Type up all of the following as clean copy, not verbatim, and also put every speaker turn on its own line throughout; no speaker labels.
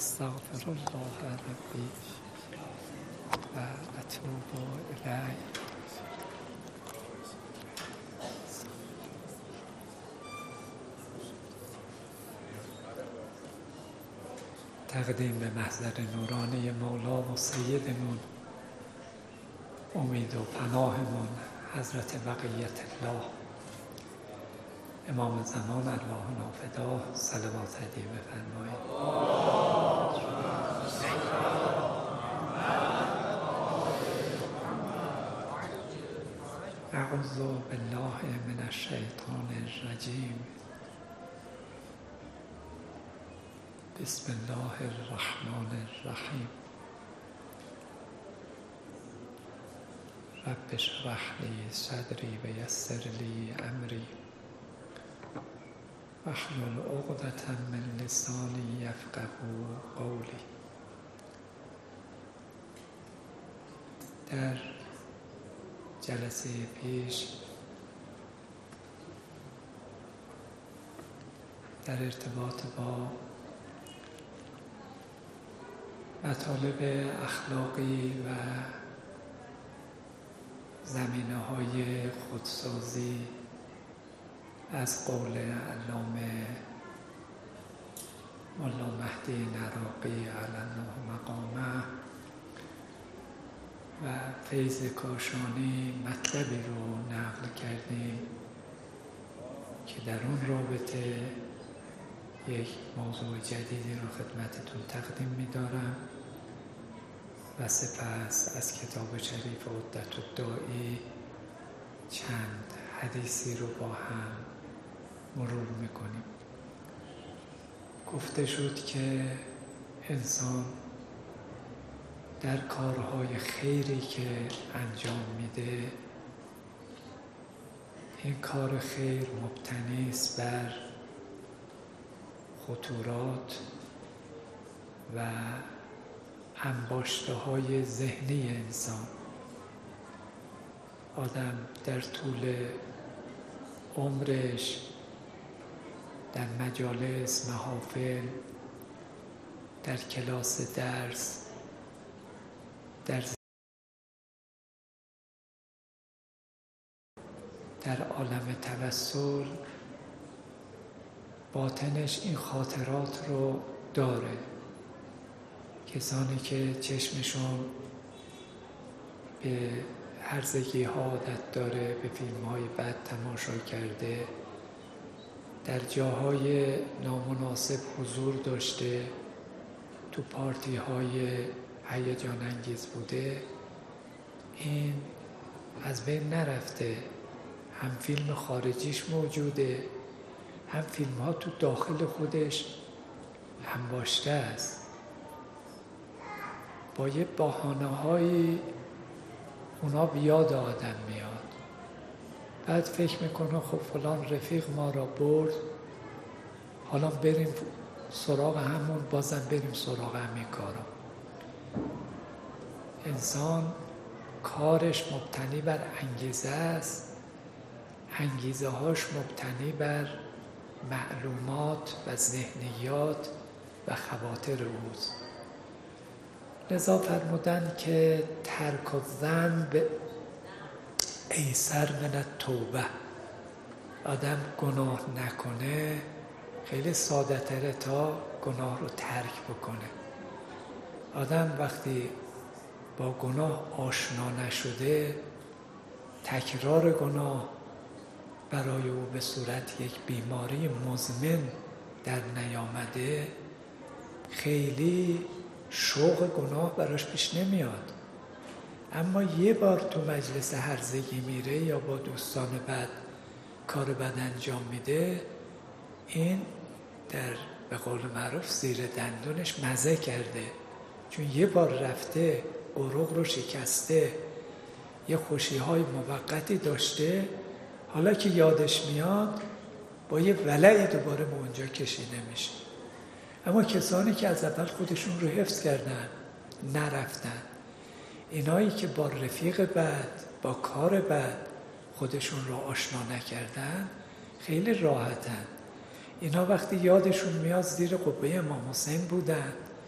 استغفر الله ربی و اتوب الیه. تقدیم به محضر نورانی مولا و سیدمون، امید و پناهمون حضرت بقیت الله امام زمان ارواحنا فداه، صلوات هدیه بفرمایید. اعوذ بالله من الشیطان الرجیم. بسم الله الرحمن الرحیم. رب اشرح لی صدری و یسر لی امری واحلل عقدة من لسانی یفقهوا قولی. در جلسه پیش در ارتباط با مطالب اخلاقی و زمینه‌های خودسازی از قول علامه مولا مهدی نراقی علی الله مقامه و فیض کاشانی مطلبی رو نقل کردیم که در اون رابطه یک موضوع جدیدی رو خدمتتون تقدیم می‌دارم و سپس از کتاب شریف عدة الداعی چند حدیثی رو با هم مرور می‌کنیم. گفته شد که انسان در کارهای خیری که انجام میده، این کار خیر مبتنی است بر خطورات و انباشته‌های ذهنی انسان. آدم در طول عمرش در مجالس، محافل، در کلاس درس، در عالم توسل باطنش این خاطرات رو داره. کسانی که چشمشون به هرزگی ها عادت داره، به فیلم های بد تماشا کرده، در جاهای نامناسب حضور داشته، تو پارتی های هیجان انگیز بوده، این از بین نرفته. هم فیلم خارجیش موجوده، هم فیلم ها تو داخل خودش انباشته است. با یه بهانه‌هایی اونا بیاد آدم میاد، بعد فکر میکنه خب فلان رفیق ما را برد، حالا بریم سراغ همون، بازم بریم سراغ همین کارا. انسان کارش مبتنی بر انگیزه است، انگیزه هاش مبتنی بر معلومات و ذهنیات و خواطر اوست. لذا فرمودن که ترک الذنب ایسر من التوبه. آدم گناه نکنه خیلی ساده تره تا گناه رو ترک بکنه. آدم وقتی با گناه آشنا نشده، تکرار گناه برای او به صورت یک بیماری مزمن در نیامده، خیلی شوق گناه براش پیش نمیاد. اما یه بار تو مجلس هرزگی میره یا با دوستان بد کار بد انجام میده، این در به قول معروف زیر دندونش مزه کرده، چون یه بار رفته عروق رو شکسته، یه خوشی‌های موقتی داشته، حالا که یادش میاد با یه ولعی دوباره به اونجا کشیده میشه. اما کسانی که از اول خودشون رو حفظ کردن، نرفتن، اینایی که با رفیق بد، با کار بد خودشون رو آشنا نکردن، خیلی راحتن. اینا وقتی یادشون میاد زیر قبه امام حسین بودن،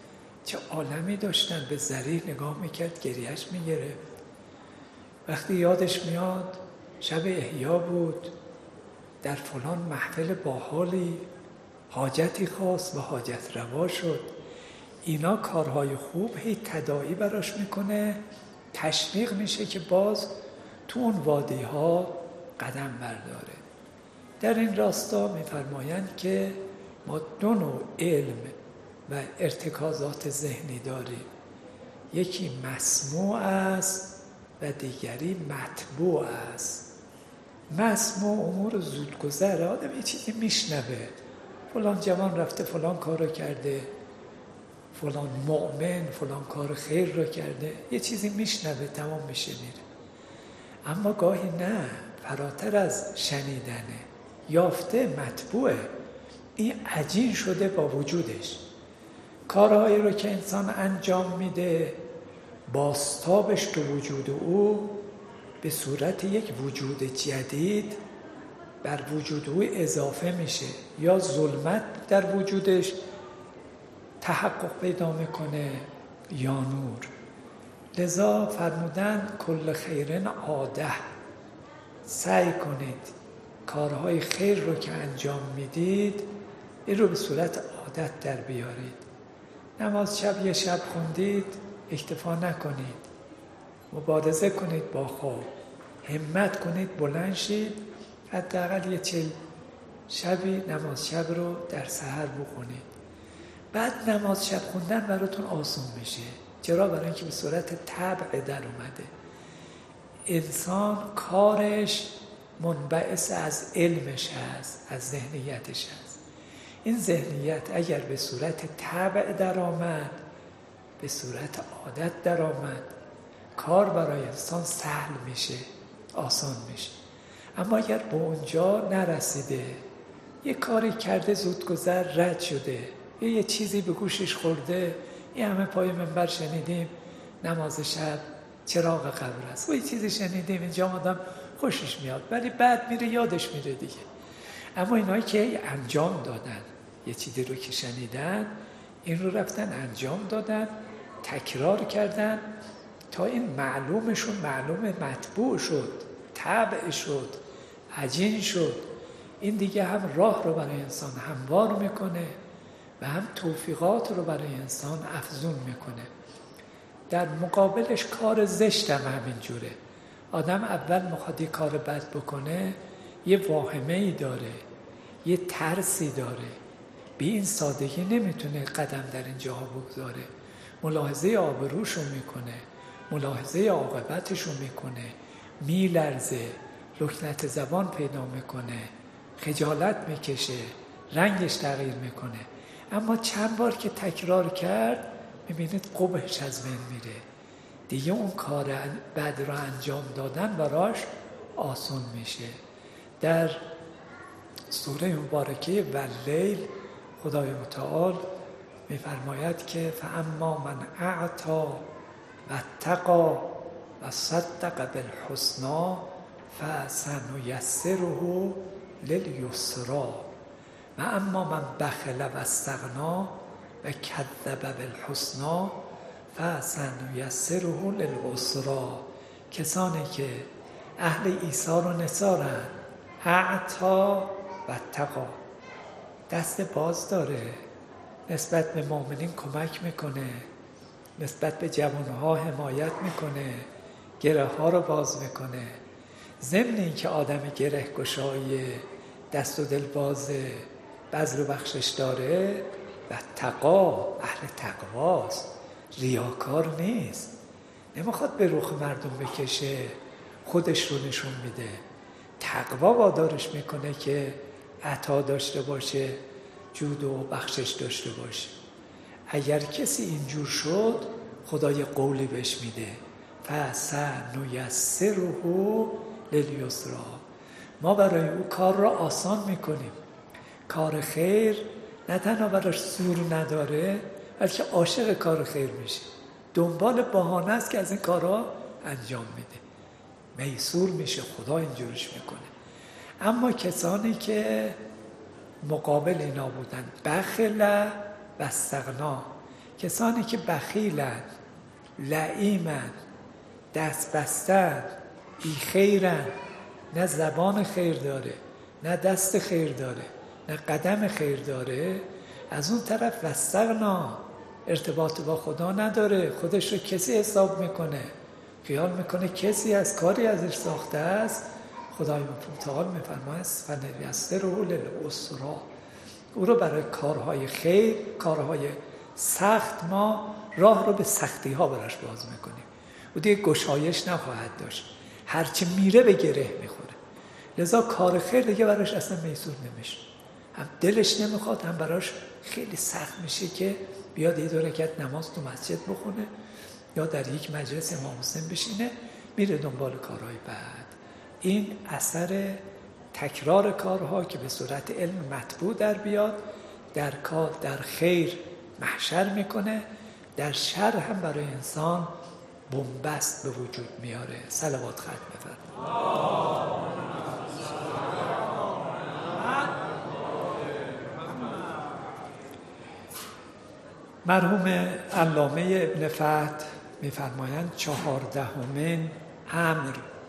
چه عالمی داشتن. به ذریح نگاه میکرد گریهش میگرفت. وقتی یادش میاد شب احیا بود، در فلان محفل باحالی حاجتی خواست و حاجت روا شد. اینا کارهای خوب هی تداعی براش میکنه، تشویق میشه که باز تو اون وادی ها قدم برداره. در این راستا میفرمایند که ما دو نوع علم و ارتکازات ذهنی داریم. یکی مسموع است و دیگری مطبوع است. مسموع امور زودگذره، آدم یه چیزی میشنوه، فلان جوان رفته فلان کار رو کرده، فلان مؤمن فلان کار خیر رو کرده، یه چیزی میشنوه تمام میشه میره. اما گاهی نه، فراتر از شنیدنه، یافته، مطبوعه، این عجین شده با وجودش. کارهایی رو که انسان انجام میده بازتابش تو وجود او به صورت یک وجود جدید بر وجود او اضافه میشه، یا ظلمت در وجودش تحقق پیدا میکنه یا نور. لذا فرمودن کل خیرن عاده، سعی کنید کارهای خیر رو که انجام میدید این رو به صورت عادت در بیارید. نماز شب یه شب خوندید اکتفا نکنید، مبارزه کنید با خواب، همت کنید بلند شید، حداقل یه 40 شبی نماز شب رو در سحر بخونید. بعد نماز شب خوندن براتون آسان میشه. چرا؟ برای اینکه به صورت طبع در اومده. انسان کارش منبعث از علمش هست، از ذهنیتش هست. این ذهنیت اگر به صورت طبع در آمد، به صورت عادت در آمد، کار برای انسان سهل میشه، آسان میشه. اما اگر به اونجا نرسیده، یه کاری کرده زودگذر رد شده، یه چیزی به گوشش خورده، این همه پای منبر شنیدیم نماز شب چراغ قبر است، و یه چیزی شنیدیم اینجا آدم خوشش میاد، ولی بعد میره یادش میره دیگه. اما اینایی که انجام دادن، یه چیزی رو که شنیدن این رو رفتن انجام دادن، تکرار کردن تا این معلومشون معلوم مطبوع شد، طبع شد، عجین شد. این دیگه هم راه رو برای انسان هموار میکنه و هم توفیقات رو برای انسان افزون میکنه. در مقابلش کار زشت هم همین جوره. آدم اول میخواد یه کار بد بکنه، یه واهمه‌ای داره، یه ترسی داره، به این سادگی نمیتونه قدم در این جاها بگذاره. ملاحظه آبروشو میکنه، ملاحظه عاقبتشو میکنه، میلرزه، لکنت زبان پیدا میکنه، خجالت میکشه، رنگش تغییر میکنه. اما چند بار که تکرار کرد میبینید قبحش از بین میره، دیگه اون کار بد رو انجام دادن براش آسان میشه. در سوره مبارکه واللیل خدای متعال میفرماید که فاما من اعطا واتقی و صدق بالحسنی فسنیسره للیسری و اما من بخل و استغنی و کذب بالحسنی فسنیسره للعسری. کسانی که اهل ایثار و نثارن، اعطا و اتقا، دست باز داره، نسبت به مؤمنین کمک میکنه، نسبت به جوانها حمایت میکنه، گره ها رو باز میکنه. ضمن این که آدم گره گشای، دست و دل بازه، بذل و بخشش داره و تقا، اهل تقواست، ریاکار نیست، نمیخواد به رخ مردم بکشه، خودش رو نشون میده. تقوا وادارش میکنه که عطا داشته باشه، جود و بخشش داشته باشه. اگر کسی اینجور شد خدا یه قولی بهش میده، فسنیسره للیسری، ما برای او کار را آسان میکنیم. کار خیر نه تنها براش زور نداره، بلکه عاشق کار خیر میشه، دنبال بهانه است که از این کارها انجام میده، میسور میشه، خدا اینجورش میکنه. اما کسانی که مقابل اینا بودن، بخل و استغنا، کسانی که بخیلن، لعیمن، دست بستن، بی خیرن، نه زبان خیر داره، نه دست خیر داره، نه قدم خیر داره، از اون طرف واستغنا، ارتباط با خدا نداره، خودش رو کسی حساب میکنه، خیال میکنه کسی از کاری ازش ساخته است. خدای متعال میفرماید فنیسره للعسری، او رو برای کارهای خیر، کارهای سخت ما راه رو به سختی ها براش باز میکنیم. او دیگه گشایش نخواهد داشت، هرچی میره به گره میخوره. لذا کار خیر دیگه براش اصلا میسور نمیشه، هم دلش نمیخواد، هم براش خیلی سخت میشه که بیاد یه 2 رکعت نماز تو مسجد بخونه یا در یک مجلس امام حسین بشینه، میره دنبال کارهای بعد. این اثر تکرار کارها که به صورت علم مطبوع در بیاد، در کار در خیر محشر میکنه، در شر هم برای انسان بنبست به وجود میاره. صلوات ختم بفرمایید. مرحوم علامه ابن فتح میفرمایند 14مین امر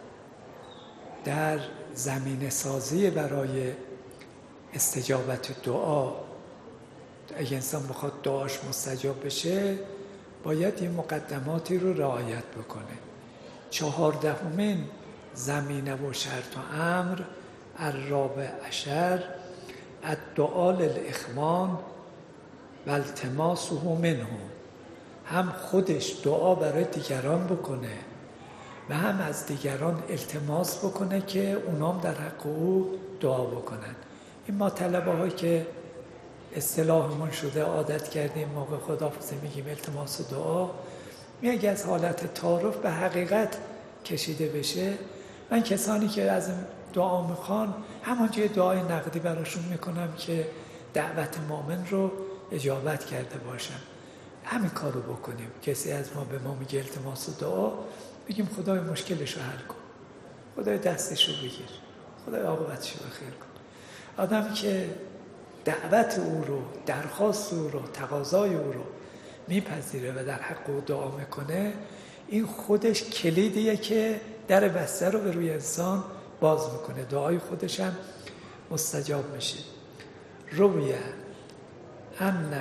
در زمینه سازی برای استجابت دعا، اگه انسان بخواد دعاش مستجاب بشه باید این مقدماتی رو رعایت بکنه. 14مین زمینه و شرط و امر الرابع عشر الدعاء للاخوان و التماسه منهم، هم خودش دعا برای دیگران بکنه و هم از دیگران التماس بکنه که اونام در حق او دعا بکنن. این ما طلبه هایی که اصطلاحمون شده عادت کردیم موقع خداحافظی میگیم التماس و دعا، اگه از حالت تعارف به حقیقت کشیده بشه، من کسانی که از دعا میخوان همانجا دعای نقدی براشون میکنم که دعوت مؤمن رو اجابت کرده باشم. همین کار رو بکنیم. کسی از ما به ما میگه التماس و دعا، بگیم خدای مشکلش رو حل کن، خدای دستش رو بگیر، خدای عاقبتش رو خیر کن. آدم که دعوت او رو، درخواست او رو، تقاضای او رو میپذیره و در حق او دعا میکنه، این خودش کلیدیه که در بسته رو به روی انسان باز میکنه، دعای خودش هم مستجاب میشه. رویه ان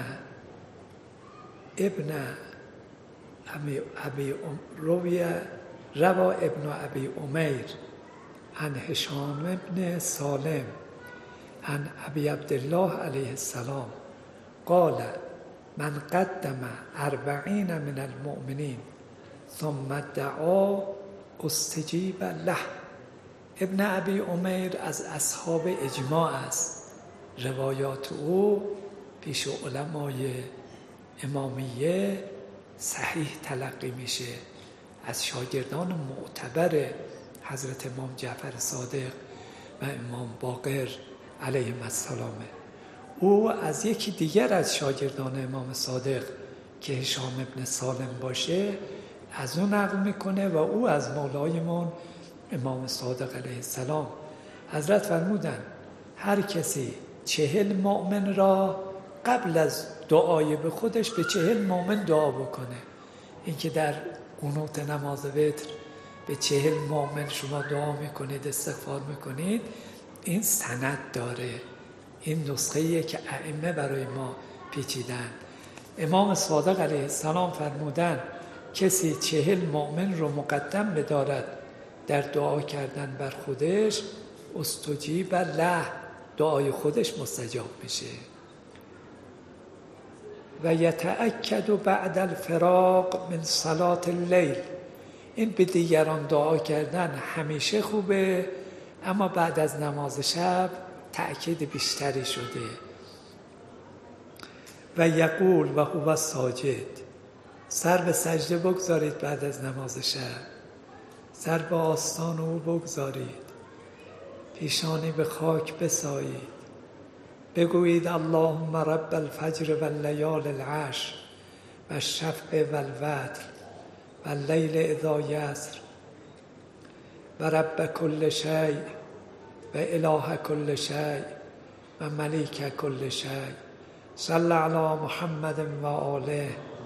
ابن روا ابن ابی امیر عن هشام ابن سالم عن ابی عبدالله علیه السلام قال من قدم 40 من المؤمنین ثم دعا استجیب له. ابن ابی امیر از اصحاب اجماع است، روایات او پیش علمای امامیه صحیح تلقی میشه، از شاگردان معتبر حضرت امام جعفر صادق و امام باقر علیهم السلام. او از یکی دیگر از شاگردان امام صادق که هشام ابن سالم باشه از اون نقل میکنه و او از مولایمون امام صادق علیه السلام. حضرت فرمودن هر کسی 40 مؤمن را قبل از دعای به خودش به 40 مؤمن دعا بکنه. این که در قنوت نماز وتر به 40 مؤمن شما دعا میکنید، استغفار میکنید، این سند داره، این نسخه‌ایه که ائمه برای ما پیچیدن. امام صادق علیه السلام فرمودن کسی 40 مؤمن رو مقدم بدارد در دعا کردن بر خودش، استجیب له، دعای خودش مستجاب میشه. و یتأکد بعد الفراق من صلاة اللیل، این به دیگران دعا کردن همیشه خوبه، اما بعد از نماز شب تأکید بیشتری شده. و یقول و هو ساجد، سر به سجده بگذارید بعد از نماز شب، سر به آستان او بگذارید، پیشانی به خاک بسایید، بگویید اللهم رب الفجر و اللیال العشر و الشفع و الوتر و اللیل اذا یسر و رب کل شیء و اله کل شیء و ملیک کل شیء، صل علی محمد و آله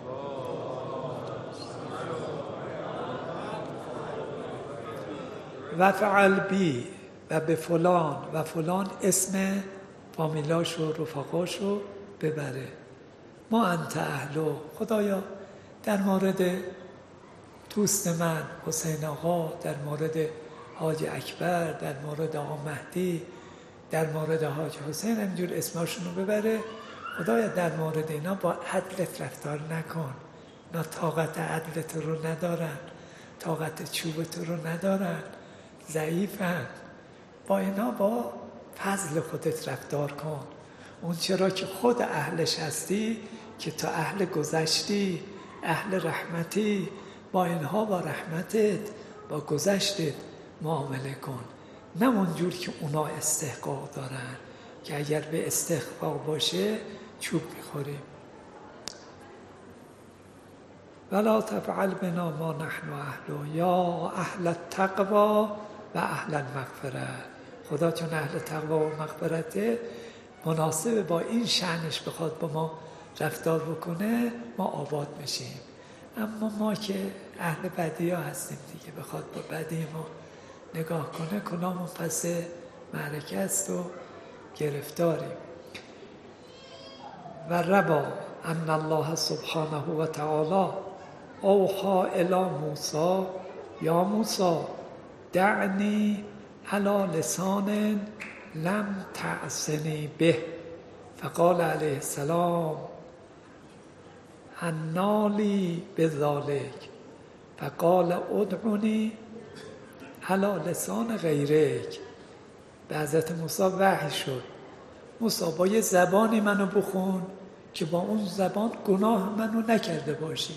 و فعل بی و به فلان و فلان اسم فامیلاش و رفقاشو ببره. ما انت اهلو، خدایا در مورد دوست من حسین آقا، در مورد حاج اکبر، در مورد آقا مهدی، در مورد حاج حسین، همینجور اسماشون رو ببره. خدایا در مورد اینا با عدلت رفتار نکن، اینا طاقت عدلت رو ندارن، طاقت چوبت رو ندارن، ضعیفن. با اینا با فضل خودت رفتار کن. اون چرا که خود اهلش هستی، که تا اهل گذشتی، اهل رحمتی، با اینها با رحمتت، با گذشتت معامله کن. نه اونجور که اونا استحقاق دارن، که اگر به استحقاق باشه چوب میخوریم. ولا تفعل بنا ما نحن اهله یا اهل التقوی و اهل المغفره. خدا چون اهل تقوی و مغفرته، مناسب با این شأنش بخواد با ما رفتار بکنه، ما آباد میشیم. اما ما که اهل بدی ها هستیم دیگه، بخواد با بدی ما نگاه کنه، کلامون پس معرکه است و گرفتاریم. و ربا ان الله سبحانه و تعالی اوحی الی موسی یا موسی دعنی علی لسان لم تعصنی به، فقال علیه السلام حنالی بذالک، فقال ادعنی علی لسان غیرک. به حضرت موسی وحی شد، موسی با یه زبانی منو بخون که با اون زبان گناه منو نکرده باشی.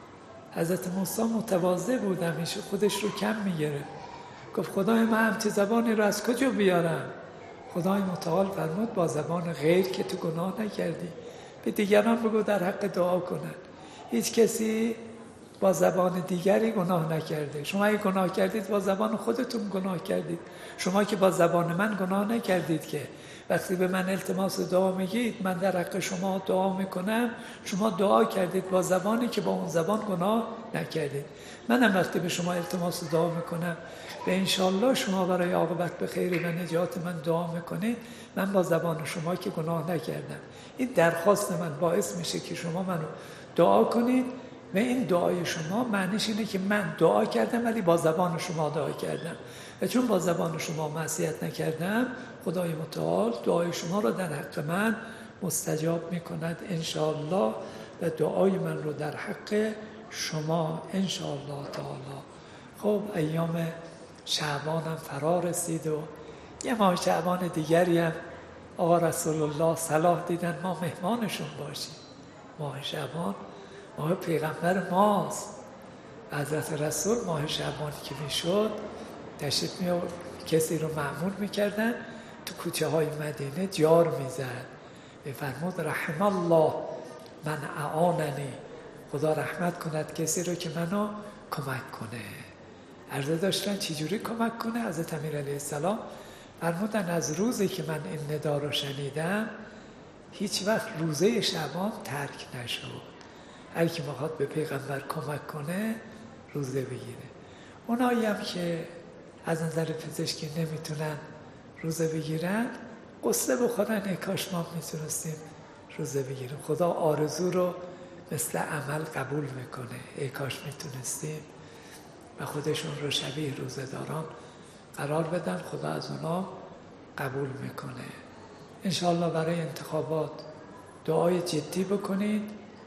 حضرت موسی متواضع بود، همیشه خودش رو کم میگیره. گفت خدای من همچه زبانی رو از کجا بیارم؟ خدای متعال فرمود با زبان غیر که تو گناه نکردی. به دیگران بگو در حق دعا کنن. هیچ کسی با زبان دیگری گناه نکرده. شما اگه گناه کردید با زبان خودتون گناه کردید. شما که با زبان من گناه نکردید، که وقتی به من التماس دعا میگید من در حق شما دعا میکنم، شما دعا کردید با زبانی که با اون زبان گناه نکردید. منم وقتی به شما التماس دعا میکنم و انشالله شما برای عاقبت به خیر و نجات من دعا میکنید، من با زبان شما که گناه نکردم. این درخواست من باعث میشه که شما منو دعا کنید و این دعای شما معنیش اینه که من دعا کردم ولی با زبان شما دعا کردم، و چون با زبان شما معصیت نکردم، خدای متعال دعای شما رو در حق من مستجاب میکند انشاءالله، و دعای من رو در حق شما انشاءالله تعالی. خب ایام شعبان هم فرا رسید و یه ماه شعبان دیگری هم آقا رسول الله صلاح دیدن ما مهمانشون باشیم. ماه شعبان ماه پیغمبر ماست. حضرت رسول ماه شعبانی که میشد تشریف می آورد، کسی رو مأمور میکردن تو کوچه های مدینه جار میزد، میفرمود رحم الله من اعاننی، خدا رحمت کند کسی رو که منو کمک کنه. عرضه داشتن چجوری کمک کنه؟ حضرت امیر علیه السلام فرمودن از روزی که من این ندا رو شنیدم هیچ وقت روزه شعبان ترک نشد. هر کی میخواد به پیغمبر کمک کنه روزه بگیره. اونایی هم که از نظر پزشکی نمیتونن روزه بگیرن قصه بخورن، ای کاش ما میتونستیم روزه بگیریم. خدا آرزو رو مثل عمل قبول میکنه. ای کاش میتونستیم، و خودشون رو شبیه روزه داران قرار بدن، خدا از اونا قبول میکنه. انشاءالله برای انتخابات دعای جدی بکنید.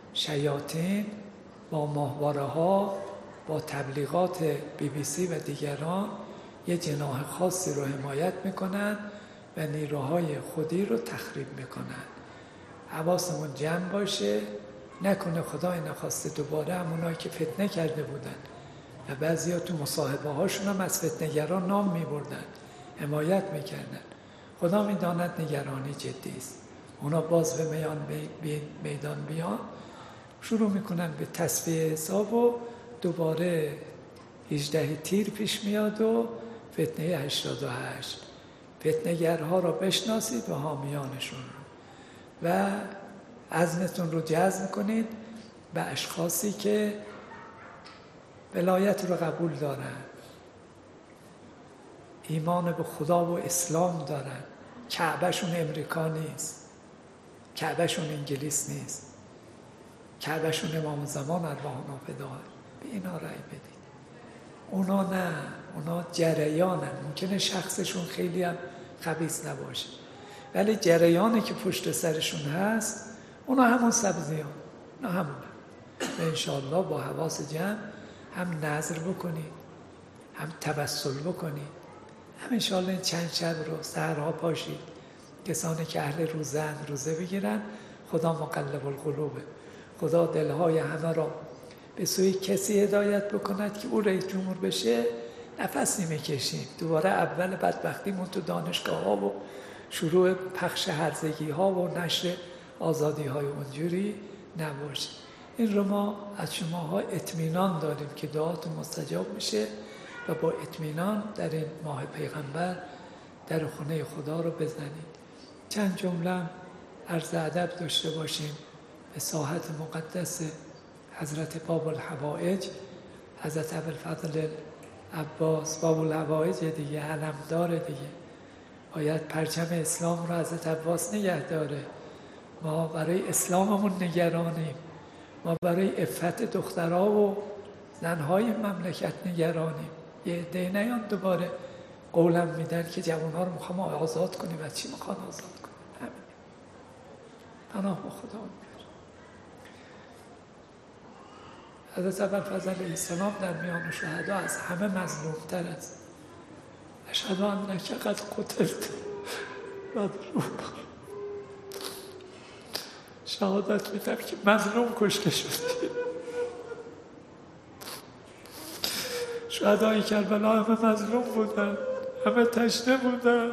شیاطین با ماهواره ها، با تبلیغات BBC و دیگران یه جناح خاصی رو حمایت میکنن و نیروهای خودی رو تخریب میکنن. حواسمون جمع باشه، نکنه خدای نخواسته دوباره همونایی که فتنه کرده بودن و بعضیا تو مصاحبه هاشون هم از فتنه‌گران نام میبردن، حمایت میکردن. خدا میداند نگرانی جدی است. اونا باز به میدان بیان، شروع میکنن به تصفیه حساب و دوباره 18 تیر پیش میاد و فتنه 88. فتنه‌گرها را بشناسید و حامیانشون رو، و عزمتون رو جزم کنید به اشخاصی که ولایت رو قبول دارن. ایمان به خدا و اسلام دارن. کعبهشون امریکا نیست، کعبهشون انگلیس نیست، کعبهشون امام زمان ارواحنا فداه. به اینا رأی بدید. اونا نه، اونا جریانن. ممکنه شخصشون خیلی هم خبیث نباشه، ولی جریانی که پشت سرشون هست اونا همون سبزیان، اونا همونه. و انشاءالله با حواس جمع هم نظر بکنید، هم توسل بکنید، هم انشاءالله این چند شب رو سحرها پاشید. کسانی که اهل روزه بگیرن. خدا مقلب القلوبه، خدا دلهای همه را به سوی کسی هدایت بکند که او رئیس جمهور بشه. نفسی میکشیم دوباره اول بدبختیمون تو دانشگاه ها و شروع پخش هرزگی ها و نشر آزادی های اونجوری نباشه. این رو ما از شماها اطمینان داریم که دعاتون مستجاب میشه و با اطمینان در این ماه پیغمبر در خونه خدا رو بزنید. چند جمله عرض ادب داشته باشیم به ساحت مقدس حضرت باب الحوائج، حضرت ابوالفضل عباس. باب الحوائج دیگه علمدار دیگه، باید پرچم اسلام رو حضرت عباس نگه داره. ما برای اسلاممون نگرانیم، ما برای عفت دخترها و زنهای مملکت نگرانیم. یه عده نیان دوباره قولم میدن که جوانها رو میخوام آزاد کنیم. و چی میخوان آزاد کنیم؟ همین. پناه با خدا میبرم. حضرت ابوالفضل علیه السلام در میان شهدا از همه مظلومتر است. اشهد انک قد قتلت مظلوما. شهادت میدم که مظلوم کشته شدی. شهدای کربلا همه مظلوم بودن، همه تشنه بودن،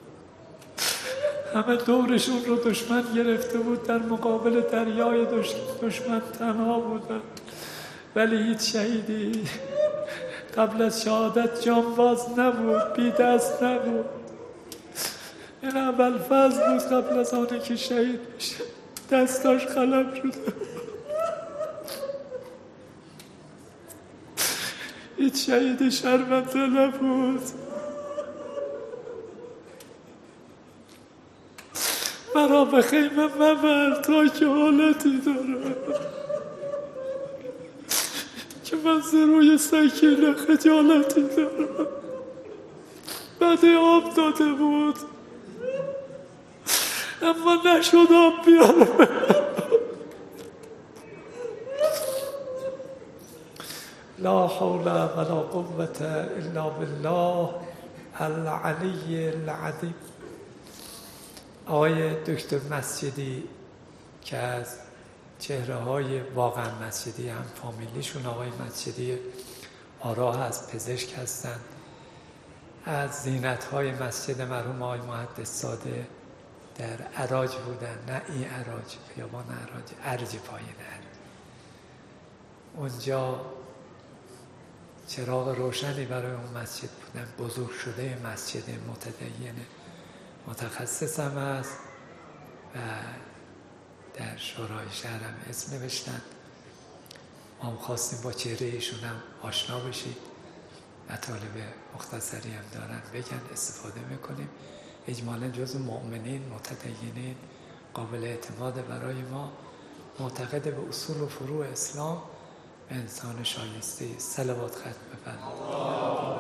همه دورشون رو دشمن گرفته بود، در مقابل دریای دشمن تنها بودن. ولی هیچ شهیدی قبل از شهادت جانباز نبود، بی دست نبود. این ابوالفضل بود قبل از آنه که شهید میشه دستاش خلم شده. هیچ شهید شرمنده نبود. مرا به خیمه مبر تا که حالتی دارم که من ز روی سکینه خجالتی دارم. بعد آب داده بود اما نشد آب بیارم. لا حول ولا قوة الا بالله العلی العظیم. آقای دکتر مسجدی که از چهره های واقعا مسجدی هم فامیلیشون آقای مسجدی آراه از پزشک هستند، از زینت های مسجد مرحوم آقای محدث ساده در عراج بودن. نه این عراج، خیابان عراج، ارج پایین عراج. اونجا چراغ روشنی برای اون مسجد بودن. بزرگ شده مسجد، متدین متخصص هم است و در شورای شهر هم اسم نوشتن. ما هم خواستیم با چهره ایشون هم آشنا بشید. مطالب مختصری هم دارن بگن، استفاده میکنیم. اجمالا جز مؤمنین متدینین قابل اعتماد برای ما، معتقد به اصول و فروع اسلام، به انسان شایسته. صلوات ختم بفرمایید.